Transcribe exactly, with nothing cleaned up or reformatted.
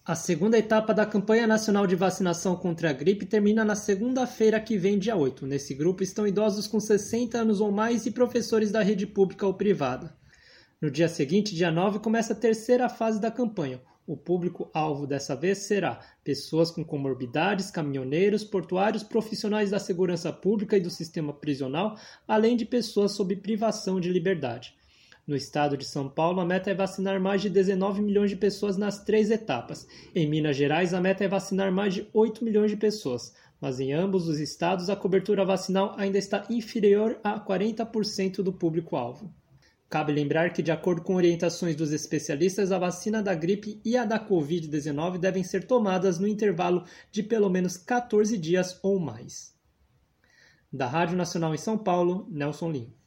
A segunda etapa da campanha nacional de vacinação contra a gripe termina na segunda-feira que vem, dia oito. Nesse grupo estão idosos com sessenta anos ou mais e professores da rede pública ou privada. No dia seguinte, dia nove, começa a terceira fase da campanha. O público-alvo dessa vez será pessoas com comorbidades, caminhoneiros, portuários, profissionais da segurança pública e do sistema prisional, além de pessoas sob privação de liberdade. No estado de São Paulo, a meta é vacinar mais de dezenove milhões de pessoas nas três etapas. Em Minas Gerais, a meta é vacinar mais de oito milhões de pessoas, mas em ambos os estados a cobertura vacinal ainda está inferior a quarenta por cento do público-alvo. Cabe lembrar que, de acordo com orientações dos especialistas, a vacina da gripe e a da covid dezenove devem ser tomadas no intervalo de pelo menos quatorze dias ou mais. Da Rádio Nacional em São Paulo, Nelson Lima.